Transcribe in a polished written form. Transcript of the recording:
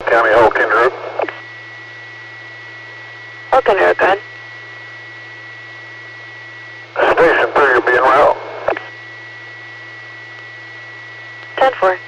County, Hulk en route. Hulk en route, go ahead. Station 3 will be en route. 10-4.